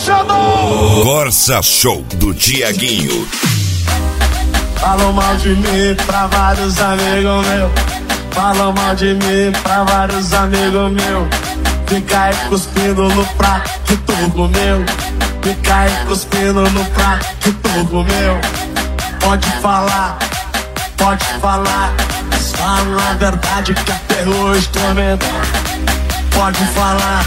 fechador. Corsa Show do Tiaguinho. Falam mal de mim pra vários amigos meus. Falam mal de mim pra vários amigos meus. Fica aí cuspindo no prato que tu comeu. Fica aí cuspindo no prato que tu comeu. Pode falar, mas fala a verdade que até hoje tô vendo. Pode falar,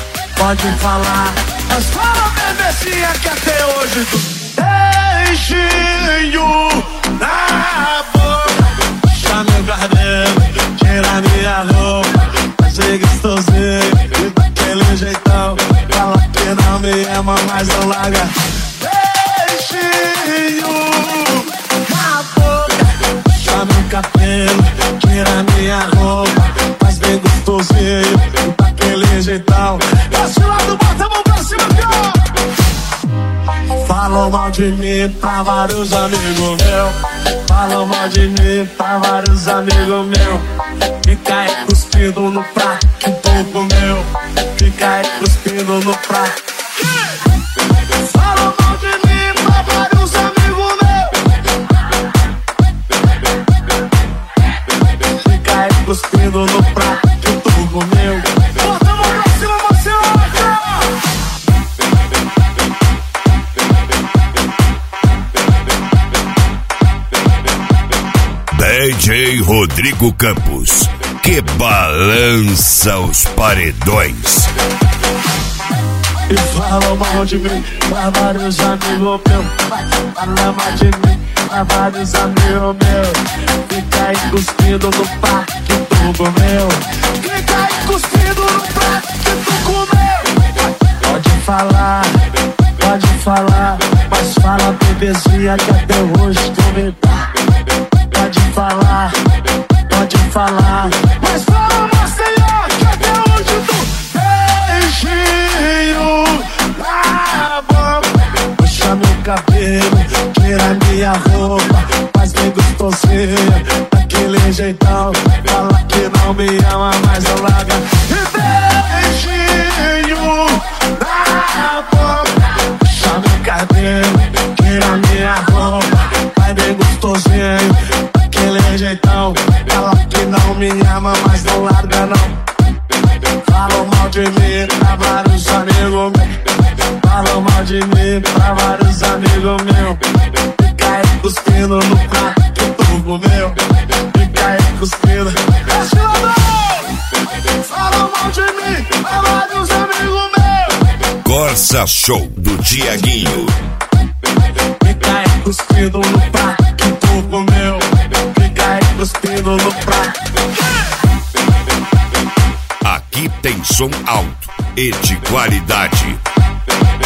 mas fala a bebecinha que até hoje tu beijinho na boca. Puxa meu cabelo, tira minha roupa. Achei gostosinho e daquele jeitão. Fala que não me ama, mas não larga. Beijinho na boca. Puxa meu cabelo, tira minha roupa. Faz bem gostosinho e daquele jeitão. Desse lado, bota a mão pra cima, cara. Falam mal de mim pra vários amigos meus. Falam mal de mim pra vários amigos meus. Fica aí cuspindo no prato que tu comeu. Fica aí cuspindo no prato. Falam mal de mim pra vários amigos meus. Fica aí cuspindo no prato que tu comeu. Bota a mão pra cima, você DJ Rodrigo Campos, que balança os paredões. E falam mal de mim pra vários amigos meus. Falam mal de mim pra vários amigos meus. Fica aí cuspindo no prato que tu comeu. Fica aí cuspindo no prato que tu comeu. Pode falar, mas fala bebezinha que até hoje tu me dá. Pode falar, mas fala Marcelo que até hoje tu beijinho na boca. Puxa meu cabelo, tira minha roupa. Faz bem gostosinha, daquele jeitão. Fala que não me ama, mas não larga. E beijinho na boca. Puxa meu cabelo, tira minha roupa. Faz bem gostosinho, daquele jeitão. Fala que não me ama, mas não larga não. Falam mal de mim pra vários amigos meus. Falam mal de mim pra vários amigos meus. Fica aí cuspindo no prato que tu comeu. Fica aí cuspindo. Falam mal de mim pra vários amigos meus. Corsa Show do Tiaguinho. Fica aí cuspindo no prato que tu comeu. Fica aí cuspindo no prato. Aqui tem som alto e de qualidade.